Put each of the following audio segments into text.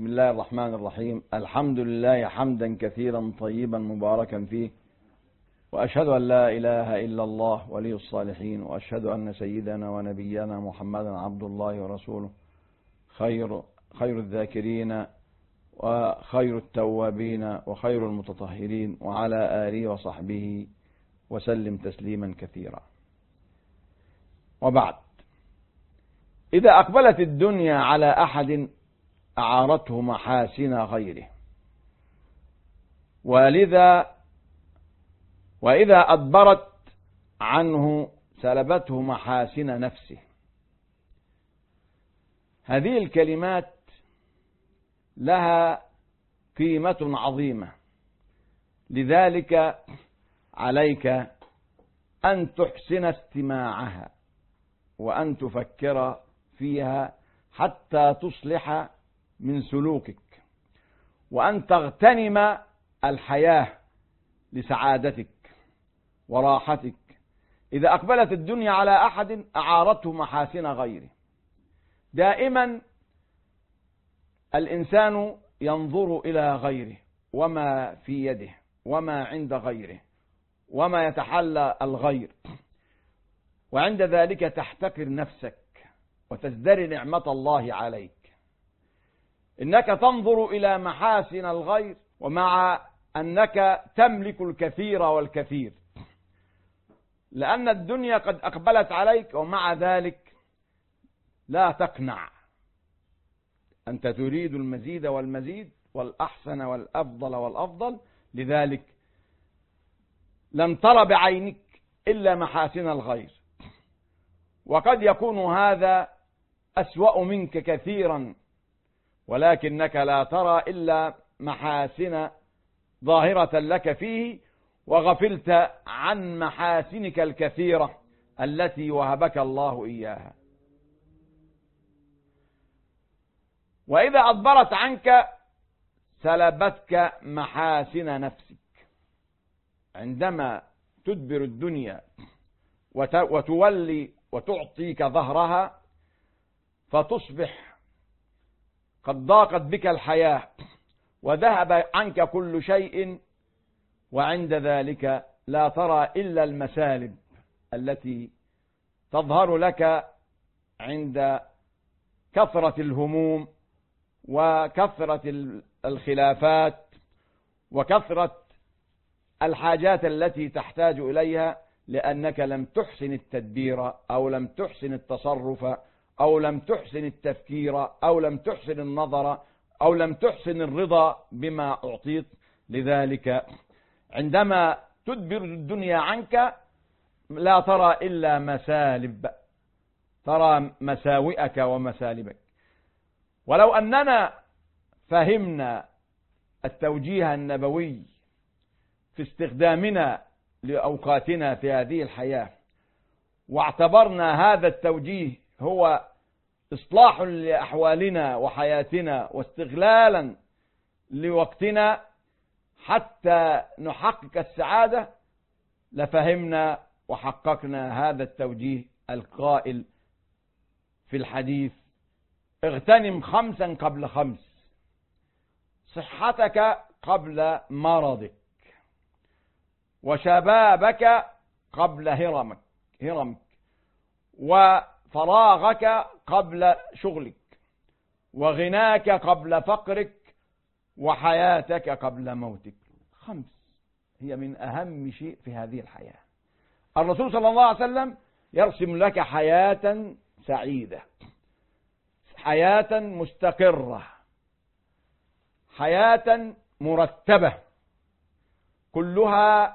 بسم الله الرحمن الرحيم. الحمد لله حمدا كثيرا طيبا مباركا فيه، وأشهد أن لا إله إلا الله ولي الصالحين، وأشهد أن سيدنا ونبينا محمدا عبد الله ورسوله، خير الذاكرين وخير التوابين وخير المتطهرين، وعلى آله وصحبه وسلم تسليما كثيرا. وبعد، إذا أقبلت الدنيا على أحد أعارته محاسن غيره، وإذا أدبرت عنه سلبته محاسن نفسه. هذه الكلمات لها قيمة عظيمة، لذلك عليك أن تحسن استماعها وأن تفكر فيها حتى تصلح من سلوكك، وأن تغتنم الحياة لسعادتك وراحتك. إذا أقبلت الدنيا على أحد أعارته محاسن غيره، دائما الإنسان ينظر إلى غيره وما في يده وما عند غيره وما يتحلى الغير، وعند ذلك تحتقر نفسك وتزدري نعمة الله عليك. إنك تنظر إلى محاسن الغير ومع أنك تملك الكثير والكثير، لأن الدنيا قد أقبلت عليك، ومع ذلك لا تقنع. أنت تريد المزيد والمزيد والأحسن والأفضل والأفضل، لذلك لم تر بعينك إلا محاسن الغير، وقد يكون هذا أسوأ منك كثيرا، ولكنك لا ترى إلا محاسن ظاهرة لك فيه، وغفلت عن محاسنك الكثيرة التي وهبك الله إياها. وإذا أدبرت عنك سلبتك محاسن نفسك. عندما تدبر الدنيا وتولي وتعطيك ظهرها، فتصبح قد ضاقت بك الحياة وذهب عنك كل شيء، وعند ذلك لا ترى إلا المسالب التي تظهر لك عند كثرة الهموم وكثرة الخلافات وكثرة الحاجات التي تحتاج إليها، لأنك لم تحسن التدبير أو لم تحسن التصرف أو لم تحسن التفكير أو لم تحسن النظر أو لم تحسن الرضا بما أعطيت. لذلك عندما تدبر الدنيا عنك لا ترى إلا مسالب، ترى مساوئك ومسالبك. ولو أننا فهمنا التوجيه النبوي في استخدامنا لأوقاتنا في هذه الحياة، واعتبرنا هذا التوجيه هو إصلاح لأحوالنا وحياتنا واستغلالا لوقتنا حتى نحقق السعادة، لفهمنا وحققنا هذا التوجيه القائل في الحديث: اغتنم 5 قبل 5، صحتك قبل مرضك، وشبابك قبل هرمك، وفراغك قبل شغلك، وغناك قبل فقرك، وحياتك قبل موتك. 5 هي من أهم شيء في هذه الحياة. الرسول صلى الله عليه وسلم يرسم لك حياة سعيدة، حياة مستقرة، حياة مرتبة، كلها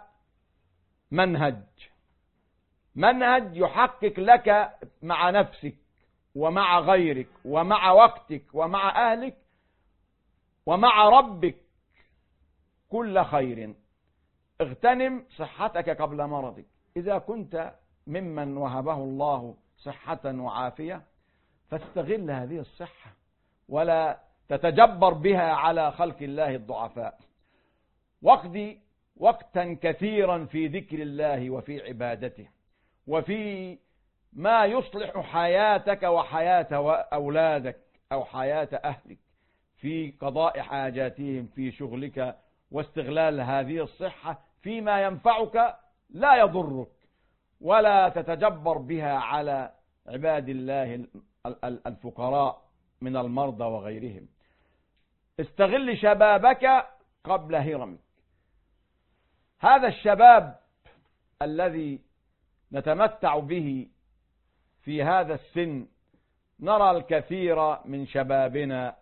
منهج يحقق لك مع نفسك ومع غيرك ومع وقتك ومع أهلك ومع ربك كل خير. اغتنم صحتك قبل مرضك. إذا كنت ممن وهبه الله صحة وعافية، فاستغل هذه الصحة ولا تتجبر بها على خلق الله الضعفاء. واقضي وقتا كثيرا في ذكر الله وفي عبادته وفي ما يصلح حياتك وحياة أولادك أو حياة أهلك. في قضاء حاجاتهم في شغلك، واستغلال هذه الصحة فيما ينفعك لا يضرك، ولا تتجبر بها على عباد الله الفقراء من المرضى وغيرهم. استغل شبابك قبل هرمك. هذا الشباب الذي نتمتع به في هذا السن، نرى الكثير من شبابنا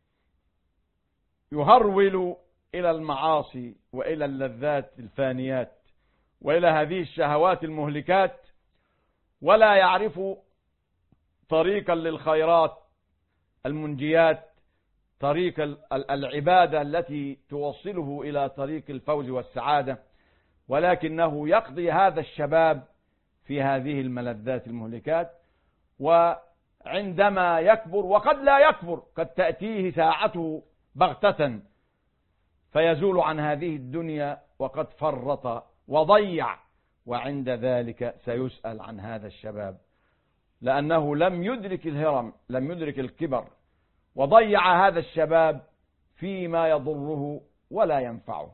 يهرول إلى المعاصي وإلى اللذات الفانيات وإلى هذه الشهوات المهلكات، ولا يعرف طريقا للخيرات المنجيات، طريق العبادة التي توصله إلى طريق الفوز والسعادة، ولكنه يقضي هذا الشباب في هذه الملذات المهلكات. وعندما يكبر، وقد لا يكبر، قد تأتيه ساعته بغتة فيزول عن هذه الدنيا وقد فرط وضيع، وعند ذلك سيسأل عن هذا الشباب، لأنه لم يدرك الهرم، لم يدرك الكبر، وضيع هذا الشباب فيما يضره ولا ينفعه.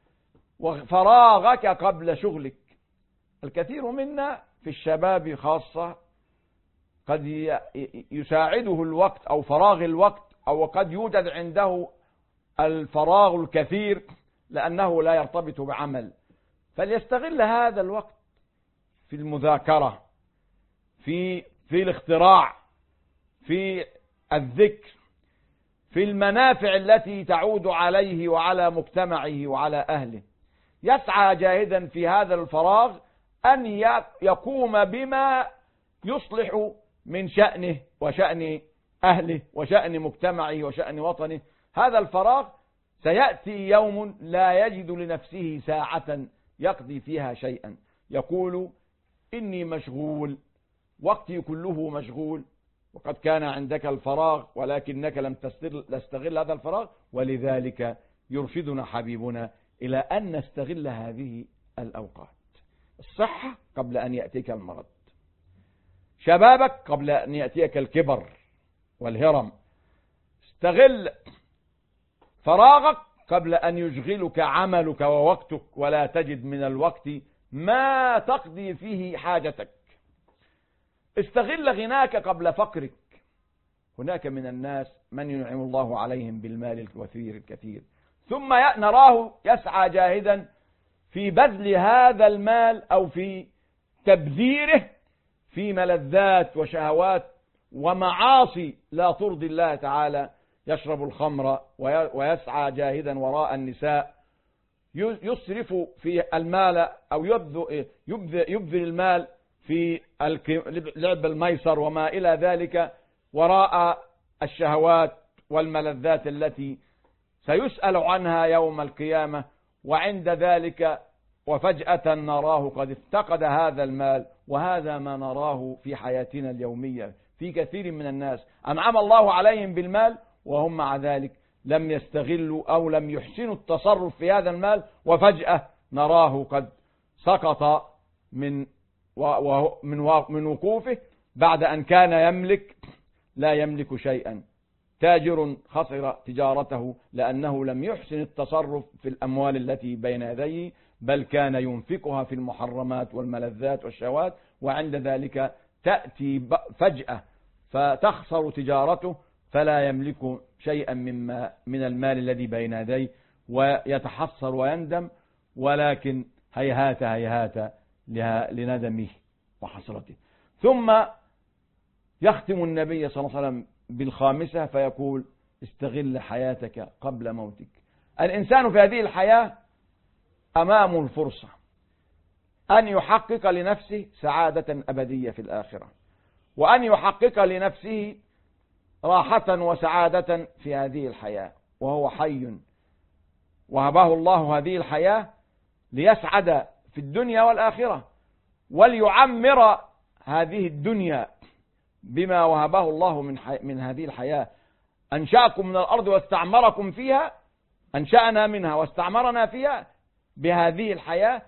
وفراغك قبل شغلك. الكثير منا في الشباب خاصة قد يساعده الوقت أو فراغ الوقت، أو قد يوجد عنده الفراغ الكثير لأنه لا يرتبط بعمل، فليستغل هذا الوقت في المذاكرة، في الاختراع، في الذكر، في المنافع التي تعود عليه وعلى مجتمعه وعلى أهله. يسعى جاهدا في هذا الفراغ أن يقوم بما يصلح من شأنه وشأن أهله وشأن مجتمعه وشأن وطنه. هذا الفراغ سيأتي يوم لا يجد لنفسه ساعة يقضي فيها شيئا، يقول إني مشغول، وقتي كله مشغول، وقد كان عندك الفراغ ولكنك لم تستغل هذا الفراغ. ولذلك يرشدنا حبيبنا إلى أن نستغل هذه الأوقات. الصحة قبل أن يأتيك المرض، شبابك قبل أن يأتيك الكبر والهرم. استغل فراغك قبل أن يشغلك عملك ووقتك ولا تجد من الوقت ما تقضي فيه حاجتك. استغل غناك قبل فقرك. هناك من الناس من ينعم الله عليهم بالمال الكثير الكثير، ثم نراه يسعى جاهدا في بذل هذا المال أو في تبذيره في ملذات وشهوات ومعاصي لا ترضي الله تعالى. يشرب الخمر ويسعى جاهدا وراء النساء، يسرف في المال أو يبذل المال في لعب الميسر وما إلى ذلك وراء الشهوات والملذات التي سيسأل عنها يوم القيامة. وعند ذلك وفجأة نراه قد افتقد هذا المال. وهذا ما نراه في حياتنا اليومية في كثير من الناس، أنعم الله عليهم بالمال وهم مع ذلك لم يستغلوا أو لم يحسنوا التصرف في هذا المال، وفجأة نراه قد سقط من وقوفه بعد أن كان يملك، لا يملك شيئا. تاجر خسر تجارته لأنه لم يحسن التصرف في الأموال التي بين يديه، بل كان ينفقها في المحرمات والملذات والشهوات، وعند ذلك تأتي فجأة فتخسر تجارته فلا يملك شيئا من المال الذي بين يديه، ويتحسر ويندم. ولكن هيهات هيهات لندمه وحسرته. ثم يختم النبي صلى الله عليه وسلم بالخامسة فيقول: استغل حياتك قبل موتك. الإنسان في هذه الحياة أمامه الفرصة أن يحقق لنفسه سعادة أبدية في الآخرة، وأن يحقق لنفسه راحة وسعادة في هذه الحياة وهو حي، وهبه الله هذه الحياة ليسعد في الدنيا والآخرة، وليعمر هذه الدنيا بما وهبه الله من هذه الحياة. أنشأكم من الأرض واستعمركم فيها، أنشأنا منها واستعمرنا فيها بهذه الحياة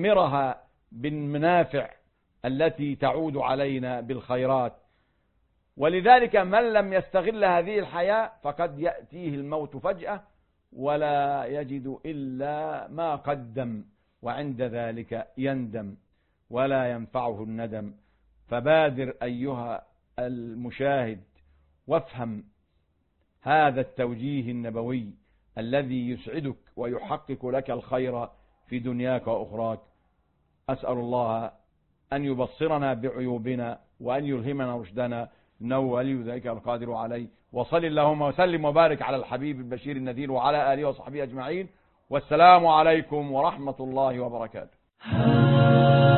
لنعمرها بالمنافع التي تعود علينا بالخيرات. ولذلك من لم يستغل هذه الحياة فقد يأتيه الموت فجأة ولا يجد إلا ما قدم، وعند ذلك يندم ولا ينفعه الندم. فبادر أيها المشاهد وافهم هذا التوجيه النبوي الذي يسعدك ويحقق لك الخير في دنياك وأخراك. أسأل الله أن يبصرنا بعيوبنا وأن يلهمنا رشدنا، إنه ولي ذلك القادر عليه. وصل اللهم وسلم وبارك على الحبيب البشير النذير وعلى آله وصحبه أجمعين، والسلام عليكم ورحمة الله وبركاته.